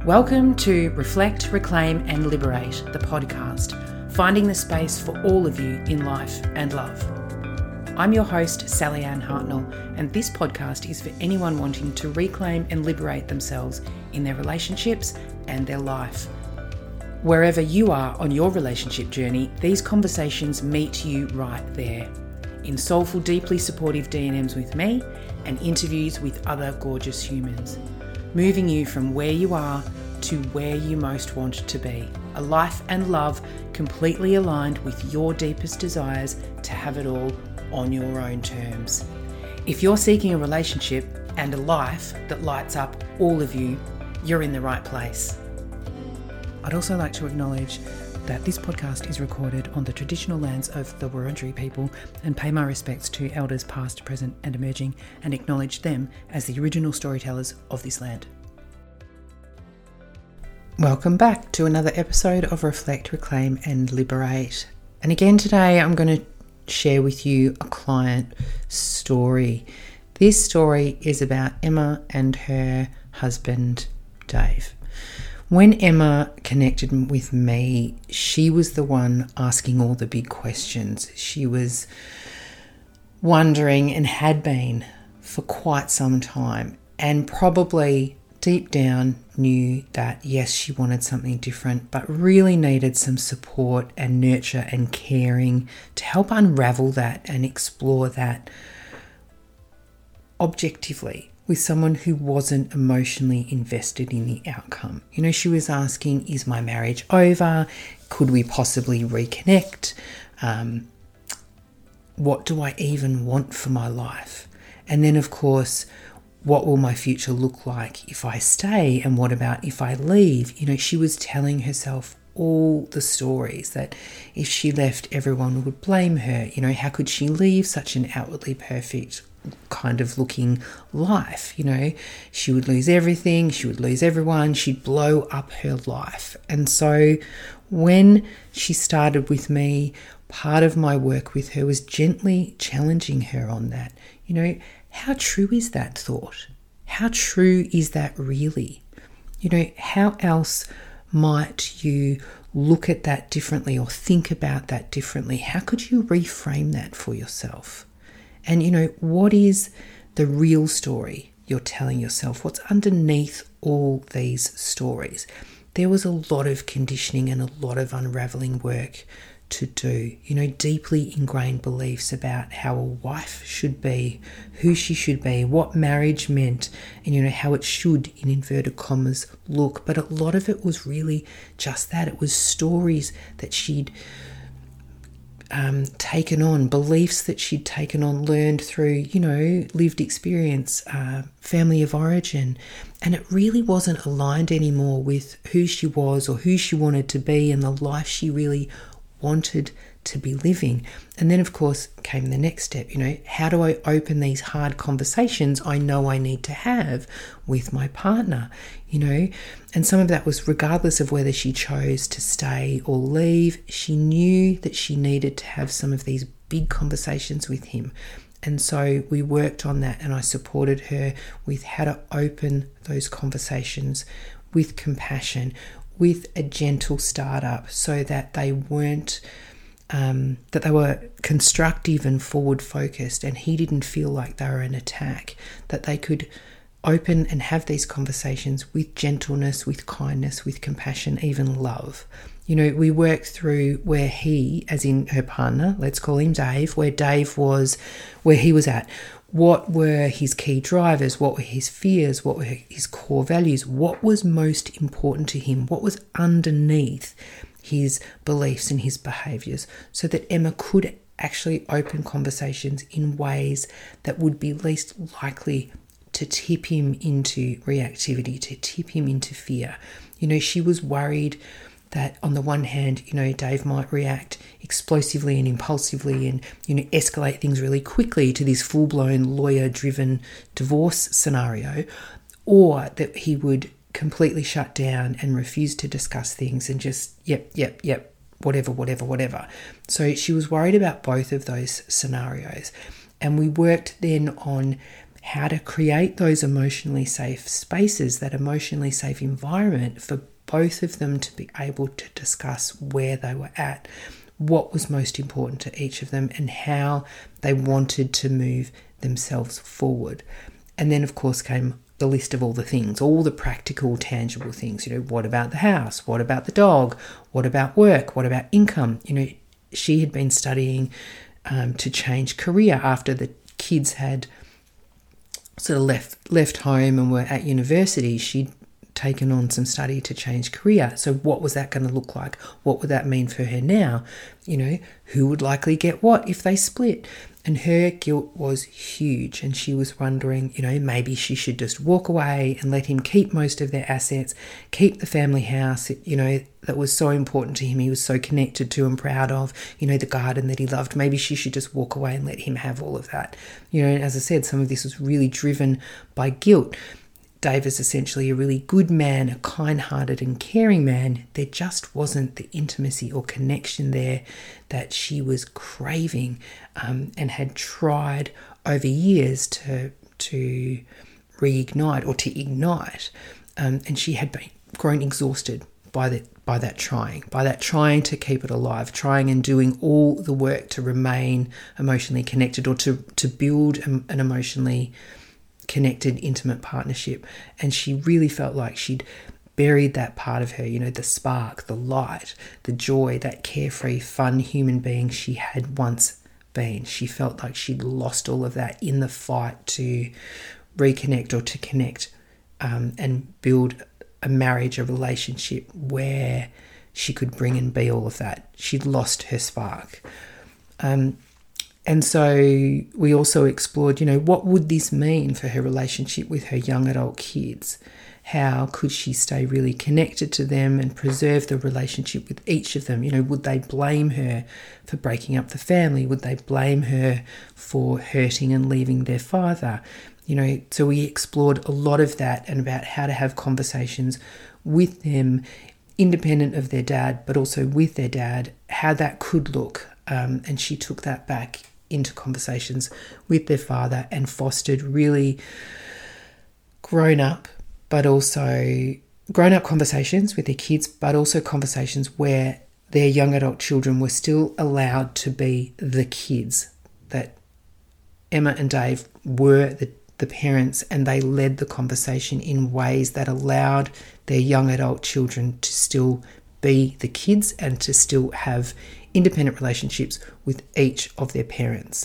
Welcome to Reflect, Reclaim and Liberate, the podcast, finding the space for all of you in life and love. I'm your host, Sally Ann Hartnell, and this podcast is for anyone wanting to reclaim and liberate themselves in their relationships and their life. Wherever you are on your relationship journey, these conversations meet you right there, in soulful, deeply supportive D&Ms with me and interviews with other gorgeous humans, moving you from where you are to where you most want to be. A life and love completely aligned with your deepest desires to have it all on your own terms. If you're seeking a relationship and a life that lights up all of you, you're in the right place. I'd also like to acknowledge that this podcast is recorded on the traditional lands of the Wurundjeri people and pay my respects to elders past, present and emerging, and acknowledge them as the original storytellers of this land. Welcome back to another episode of Reflect, Reclaim and Liberate. And again today I'm going to share with you a client story. This story is about Emma and her husband Dave. When Emma connected with me, she was the one asking all the big questions. She was wondering and had been for quite some time, and probably deep down knew that yes, she wanted something different, but really needed some support and nurture and caring to help unravel that and explore that objectively with someone who wasn't emotionally invested in the outcome. You know, she was asking, is my marriage over? Could we possibly reconnect? What do I even want for my life? And then, of course, what will my future look like if I stay? And what about if I leave? You know, she was telling herself all the stories that if she left, everyone would blame her. You know, how could she leave such an outwardly perfect kind of looking life? You know, she would lose everything, she would lose everyone, she'd blow up her life. And so when she started with me, part of my work with her was gently challenging her on that. You know, how true is that thought? How true is that really? You know, how else might you look at that differently or think about that differently? How could you reframe that for yourself? And, you know, what is the real story you're telling yourself? What's underneath all these stories? There was a lot of conditioning and a lot of unraveling work to do. You know, deeply ingrained beliefs about how a wife should be, who she should be, what marriage meant, and, you know, how it should, in inverted commas, look. But a lot of it was really just that. It was stories that she'd taken on, beliefs that she'd taken on, learned through, you know, lived experience, family of origin. And it really wasn't aligned anymore with who she was or who she wanted to be and the life she really wanted to be living. And then, of course, came the next step. You know, how do I open these hard conversations I know I need to have with my partner? You know, and some of that was regardless of whether she chose to stay or leave. She knew that she needed to have some of these big conversations with him. And so we worked on that, and I supported her with how to open those conversations with compassion, with a gentle startup, so that they weren't that they were constructive and forward focused, and he didn't feel like they were an attack, that they could open and have these conversations with gentleness, with kindness, with compassion, even love. You know, we worked through where he, as in her partner, let's call him Dave, where Dave was, where he was at. What were his key drivers? What were his fears? What were his core values? What was most important to him? What was underneath his beliefs and his behaviours, so that Emma could actually open conversations in ways that would be least likely to tip him into reactivity, to tip him into fear. You know, she was worried that on the one hand, you know, Dave might react explosively and impulsively and, you know, escalate things really quickly to this full-blown lawyer-driven divorce scenario, or that he would completely shut down and refuse to discuss things and just, yep, whatever. So she was worried about both of those scenarios. And we worked then on how to create those emotionally safe spaces, that emotionally safe environment for both of them to be able to discuss where they were at, what was most important to each of them, and how they wanted to move themselves forward. And then, of course, came the list of all the things, all the practical, tangible things. What about the house? What about the dog? What about work? What about income? She had been studying to change career after the kids had sort of left home and were at university. She'd taken on some study to change career. So what was that going to look like? What would that mean for her now? Who would likely get what if they split? And her guilt was huge, and she was wondering, maybe she should just walk away and let him keep most of their assets, keep the family house, that was so important to him, he was so connected to and proud of, the garden that he loved. Maybe she should just walk away and let him have all of that. And as I said, some of this was really driven by guilt. Dave is essentially a really good man, a kind-hearted and caring man. There just wasn't the intimacy or connection there that she was craving, and had tried over years to reignite or to ignite. And she had grown exhausted by that trying to keep it alive, trying and doing all the work to remain emotionally connected, or to build an emotionally connected, intimate partnership. And she really felt like she'd buried that part of her, the spark, the light, the joy, that carefree, fun human being she had once been. She felt like she'd lost all of that in the fight to reconnect or to connect, and build a marriage, a relationship where she could bring and be all of that. She'd lost her spark. And so we also explored, what would this mean for her relationship with her young adult kids? How could she stay really connected to them and preserve the relationship with each of them? Would they blame her for breaking up the family? Would they blame her for hurting and leaving their father? So we explored a lot of that, and about how to have conversations with them, independent of their dad, but also with their dad, how that could look. And she took that back into conversations with their father and fostered really grown-up conversations with their kids, but also conversations where their young adult children were still allowed to be the kids, that Emma and Dave were the parents, and they led the conversation in ways that allowed their young adult children to still be the kids and to still have independent relationships with each of their parents.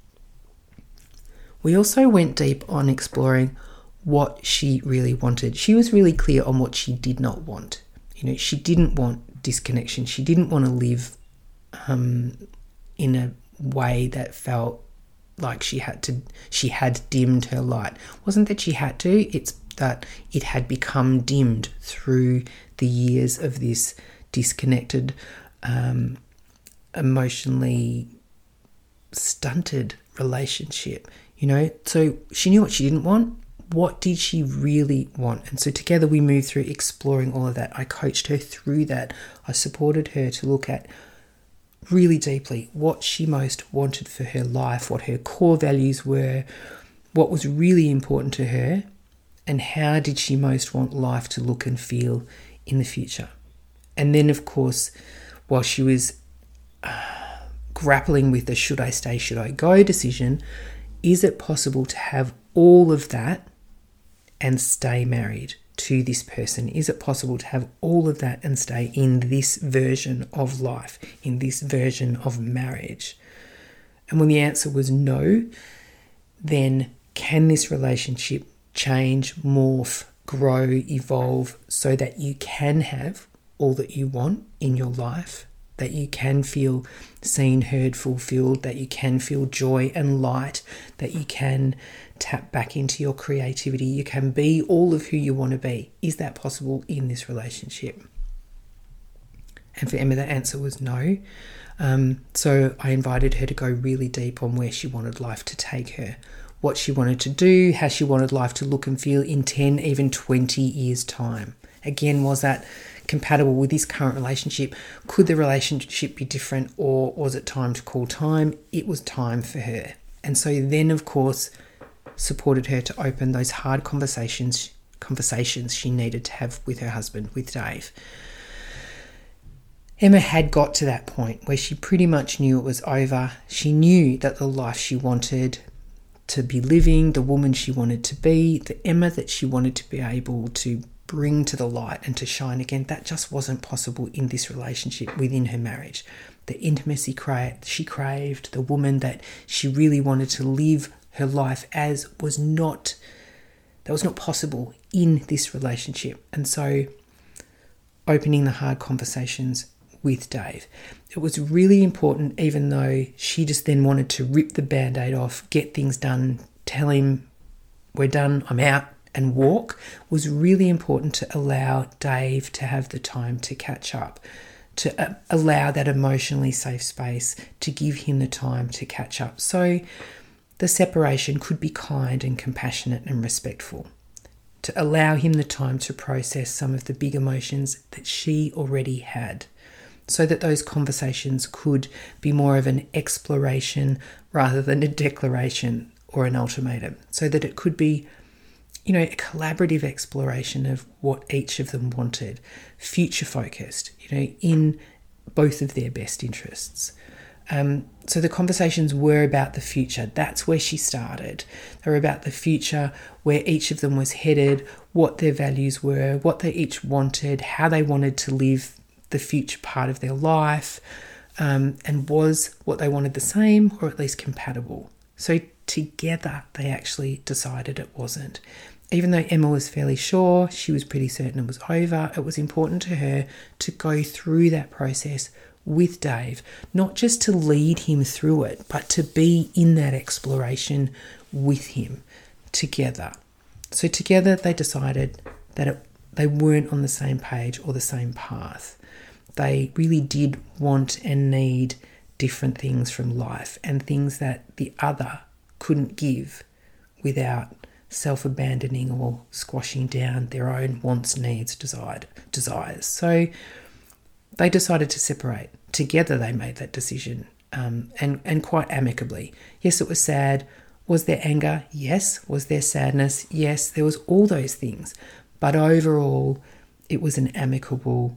We also went deep on exploring what she really wanted. She was really clear on what she did not want. She didn't want disconnection. She didn't want to live in a way that felt like she had dimmed her light. It wasn't that she had to, it's that it had become dimmed through the years of this disconnected, emotionally stunted relationship. So she knew what she didn't want. What did she really want? And so together we moved through exploring all of that. I coached her through that. I supported her to look at really deeply what she most wanted for her life, what her core values were, what was really important to her, and how did she most want life to look and feel in the future. And then, of course, while she was grappling with the should I stay, should I go decision, is it possible to have all of that and stay married to this person? Is it possible to have all of that and stay in this version of life, in this version of marriage? And when the answer was no, then can this relationship change, morph, grow, evolve so that you can have all that you want in your life, that you can feel seen, heard, fulfilled, that you can feel joy and light, that you can tap back into your creativity, you can be all of who you want to be? Is that possible in this relationship? And for Emma, the answer was no. So I invited her to go really deep on where she wanted life to take her, what she wanted to do, how she wanted life to look and feel in 10, even 20 years' time. Again, was that compatible with this current relationship? Could the relationship be different, or was it time to call time? It was time for her. And so then, of course, supported her to open those hard conversations she needed to have with her husband, with Dave. Emma had got to that point where she pretty much knew it was over. She knew that the life she wanted to be living, the woman she wanted to be, the Emma that she wanted to be able to bring to the light and to shine again, that just wasn't possible in this relationship within her marriage. The intimacy she craved, the woman that she really wanted to live her life as was not possible in this relationship. And so opening the hard conversations with Dave. It was really important, even though she just then wanted to rip the Band-Aid off, get things done, tell him we're done, I'm out, and walk, was really important to allow Dave to have the time to catch up, to allow that emotionally safe space, to give him the time to catch up. So the separation could be kind and compassionate and respectful, to allow him the time to process some of the big emotions that she already had, so that those conversations could be more of an exploration rather than a declaration or an ultimatum, so that it could be, a collaborative exploration of what each of them wanted, future focused, in both of their best interests. So the conversations were about the future. That's where she started. They were about the future, where each of them was headed, what their values were, what they each wanted, how they wanted to live the future part of their life, and was what they wanted the same or at least compatible. So together they actually decided it wasn't. Even though Emma was fairly sure, she was pretty certain it was over, it was important to her to go through that process with Dave, not just to lead him through it, but to be in that exploration with him together. So together they decided that they weren't on the same page or the same path. They really did want and need different things from life, and things that the other couldn't give without self-abandoning or squashing down their own wants, needs, desires. So they decided to separate. Together they made that decision, and quite amicably. Yes, it was sad. Was there anger? Yes. Was there sadness? Yes. There was all those things. But overall, it was an amicable,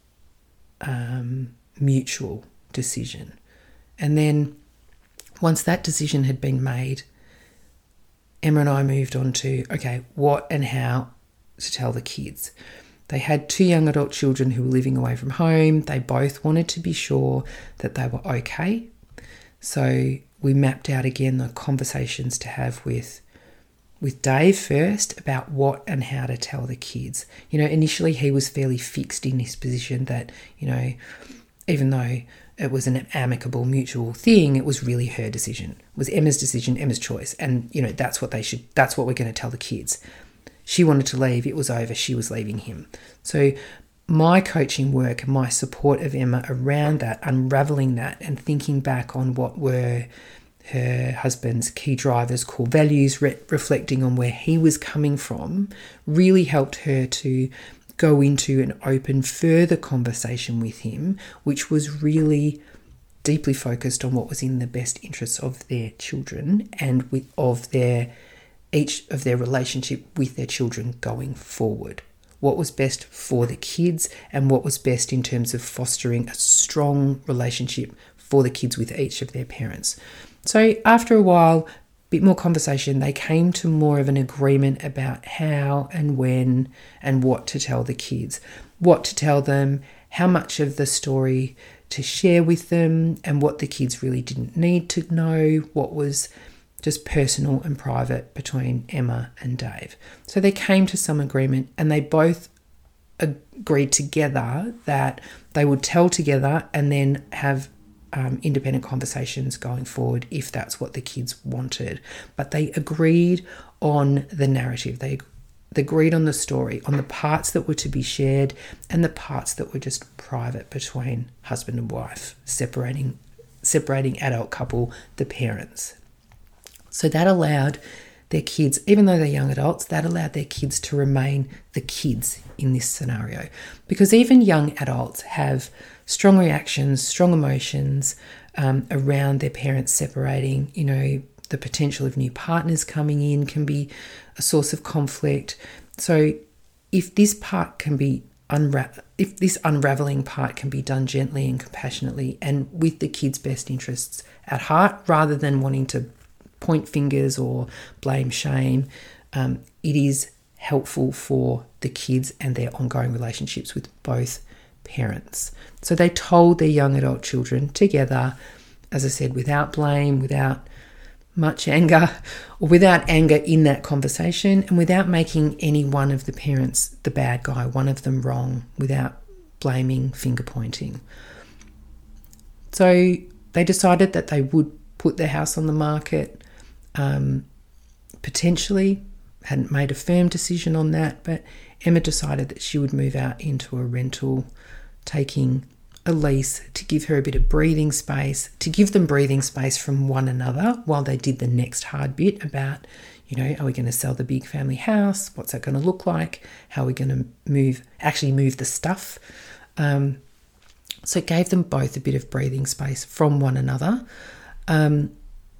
mutual decision. And then once that decision had been made, Emma and I moved on to, okay, what and how to tell the kids. They had 2 young adult children who were living away from home. They both wanted to be sure that they were okay. So we mapped out again the conversations to have with Dave first about what and how to tell the kids. Initially he was fairly fixed in his position that, even though it was an amicable, mutual thing, it was really her decision. It was Emma's decision, Emma's choice. And, that's what we're going to tell the kids. She wanted to leave. It was over. She was leaving him. So my coaching work, my support of Emma around that, unraveling that and thinking back on what were her husband's key drivers, core values, reflecting on where he was coming from, really helped her to go into an open further conversation with him, which was really deeply focused on what was in the best interests of their children and each of their relationship with their children going forward. What was best for the kids and what was best in terms of fostering a strong relationship for the kids with each of their parents. So after a while, bit more conversation, they came to more of an agreement about how and when and what to tell the kids, what to tell them, how much of the story to share with them, and what the kids really didn't need to know, what was just personal and private between Emma and Dave. So they came to some agreement, and they both agreed together that they would tell together and then have independent conversations going forward if that's what the kids wanted. But they agreed on the narrative. They agreed on the story, on the parts that were to be shared and the parts that were just private between husband and wife, separating adult couple, the parents. So that allowed their kids, even though they're young adults, that allowed their kids to remain the kids in this scenario. Because even young adults have strong reactions, strong emotions around their parents separating. the potential of new partners coming in can be a source of conflict. So if this part can be if this unraveling part can be done gently and compassionately and with the kids' best interests at heart, rather than wanting to point fingers or blame, shame, it is helpful for the kids and their ongoing relationships with both parents. So they told their young adult children together, as I said, without blame, without much anger, or without anger in that conversation, and without making any one of the parents the bad guy, one of them wrong, without blaming, finger pointing. So they decided that they would put their house on the market, potentially, hadn't made a firm decision on that, but Emma decided that she would move out into a rental, taking a lease to give her a bit of breathing space, to give them breathing space from one another while they did the next hard bit about, are we going to sell the big family house? What's that going to look like? How are we going to move the stuff? So it gave them both a bit of breathing space from one another, and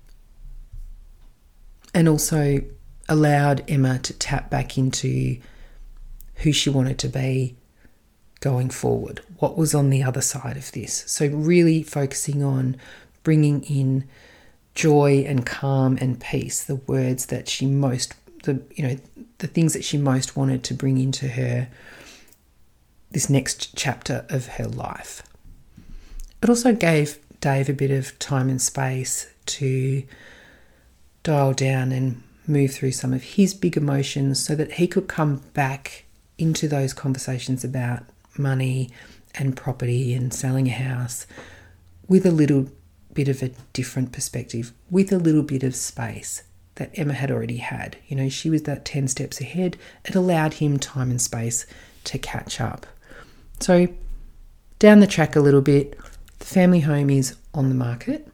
also allowed Emma to tap back into who she wanted to be going forward, what was on the other side of this. So really focusing on bringing in joy and calm and peace, the words that she the things that she most wanted to bring into her, this next chapter of her life. It also gave Dave a bit of time and space to dial down and move through some of his big emotions so that he could come back into those conversations about money and property and selling a house with a little bit of a different perspective, with a little bit of space that Emma had already had. She was that 10 steps ahead. It allowed him time and space to catch up. So down the track a little bit, the family home is on the market.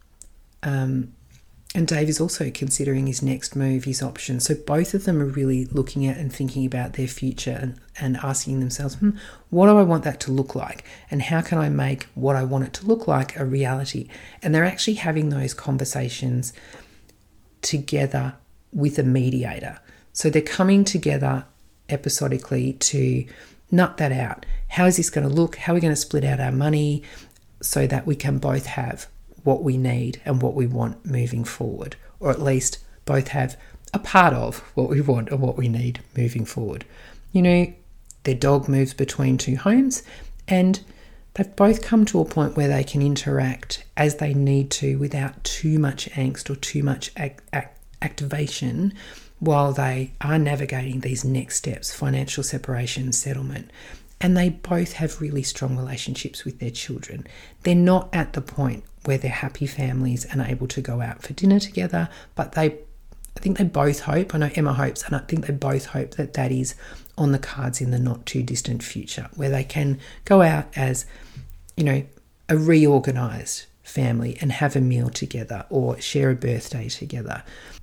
And Dave is also considering his next move, his options. So both of them are really looking at and thinking about their future and asking themselves, what do I want that to look like? And how can I make what I want it to look like a reality? And they're actually having those conversations together with a mediator. So they're coming together episodically to nut that out. How is this going to look? How are we going to split out our money so that we can both have what we need and what we want moving forward, or at least both have a part of what we want and what we need moving forward. Their dog moves between two homes and they've both come to a point where they can interact as they need to without too much angst or too much activation while they are navigating these next steps, financial separation, settlement. And they both have really strong relationships with their children. They're not at the point where they're happy families and able to go out for dinner together, but I think they both hope, I know Emma hopes, and I think they both hope that that is on the cards in the not too distant future, where they can go out as, a reorganised family and have a meal together or share a birthday together.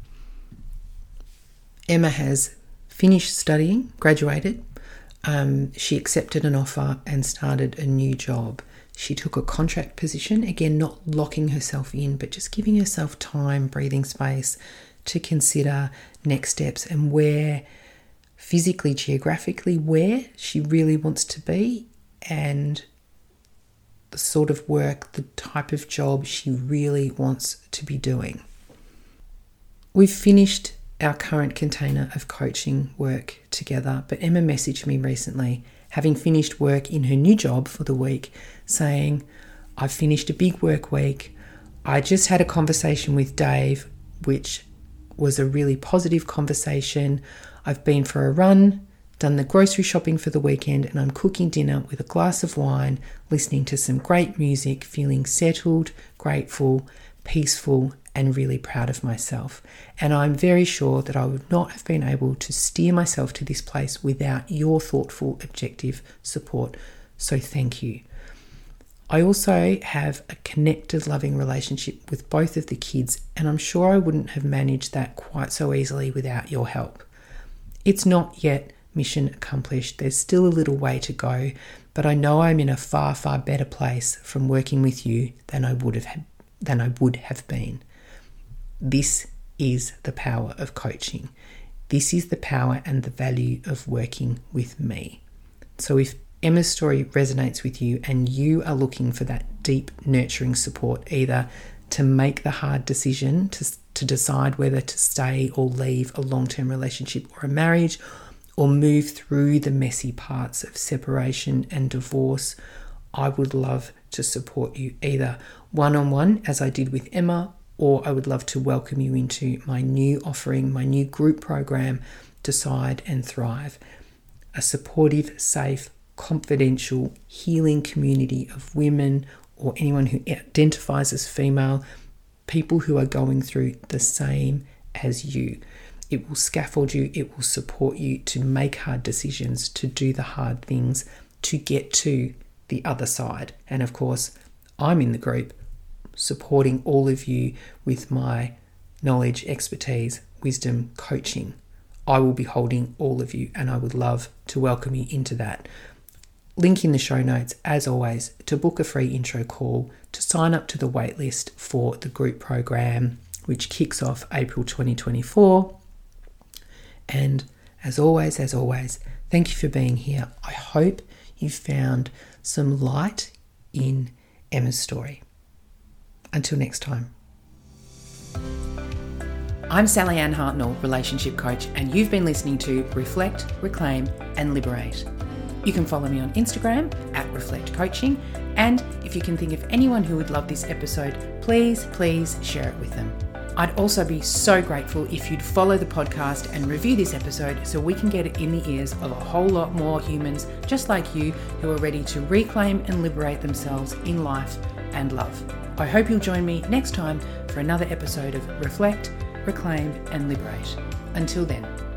Emma has finished studying, graduated. She accepted an offer and started a new job. She took a contract position, again, not locking herself in, but just giving herself time, breathing space to consider next steps and where physically, geographically, where she really wants to be and the sort of work, the type of job she really wants to be doing. We've finished our current container of coaching work together, but Emma messaged me recently, having finished work in her new job for the week, saying, I've finished a big work week. I just had a conversation with Dave, which was a really positive conversation. I've been for a run, done the grocery shopping for the weekend, and I'm cooking dinner with a glass of wine, listening to some great music, feeling settled, grateful, peaceful, and really proud of myself. And I'm very sure that I would not have been able to steer myself to this place without your thoughtful, objective support. So thank you. I also have a connected, loving relationship with both of the kids, and I'm sure I wouldn't have managed that quite so easily without your help. It's not yet mission accomplished. There's still a little way to go, but I know I'm in a far, far better place from working with you than I would have been. This is the power of coaching. This is the power and the value of working with me. So if Emma's story resonates with you and you are looking for that deep, nurturing support, either to make the hard decision to decide whether to stay or leave a long-term relationship or a marriage, or move through the messy parts of separation and divorce, I would love to support you either one-on-one, as I did with Emma, or I would love to welcome you into my new offering, my new group program, Decide and Thrive, a supportive, safe, confidential, healing community of women or anyone who identifies as female, people who are going through the same as you. It will scaffold you, it will support you to make hard decisions, to do the hard things, to get to the other side. And of course, I'm in the group supporting all of you with my knowledge, expertise, wisdom, coaching. I will be holding all of you, and I would love to welcome you into that. Link in the show notes, as always, to book a free intro call, to sign up to the waitlist for the group program, which kicks off April 2024. And as always, thank you for being here. I hope you found some light in Emma's story. Until next time. I'm Sally Ann Hartnell, relationship coach, and you've been listening to Reflect, Reclaim and Liberate. You can follow me on Instagram @Reflect Coaching, and if you can think of anyone who would love this episode, please share it with them. I'd also be so grateful if you'd follow the podcast and review this episode so we can get it in the ears of a whole lot more humans just like you who are ready to reclaim and liberate themselves in life and love. I hope you'll join me next time for another episode of Reflect, Reclaim and Liberate. Until then.